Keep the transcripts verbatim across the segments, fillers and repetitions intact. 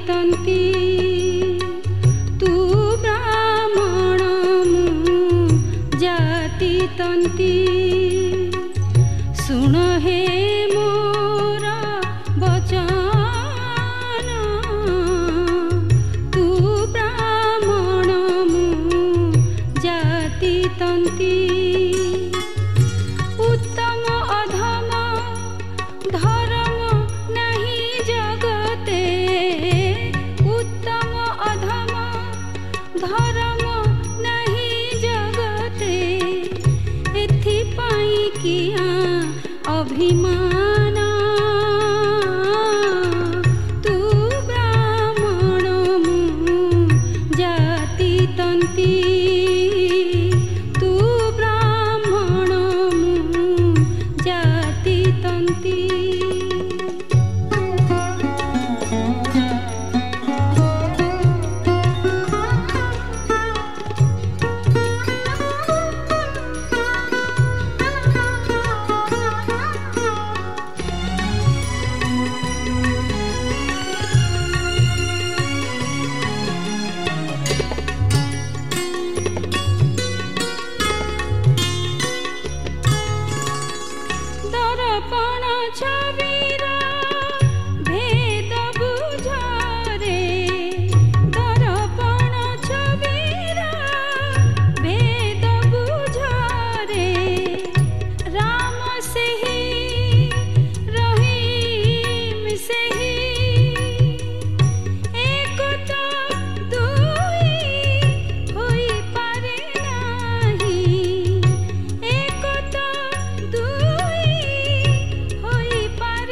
तंती तू ब्राह्मण मु जाति तंती सुन हे मोर वचन तू ब्राह्मण मु जाति तंती उत्तम अधम धर्म नहीं जगते उत्तम अधम धर्म नहीं जगते एथिपाई किया अभिमान तू ब्राह्मण मु जाति तंती तू ब्राह्मण मु जाति तंती दर्पण छविर भेद बुझरे दर्पण छविर भेद बुझरे राम सेहि रहीम सेहि एक तो दुई होई पारे नाही एक तो दुई होई पारे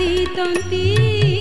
तंती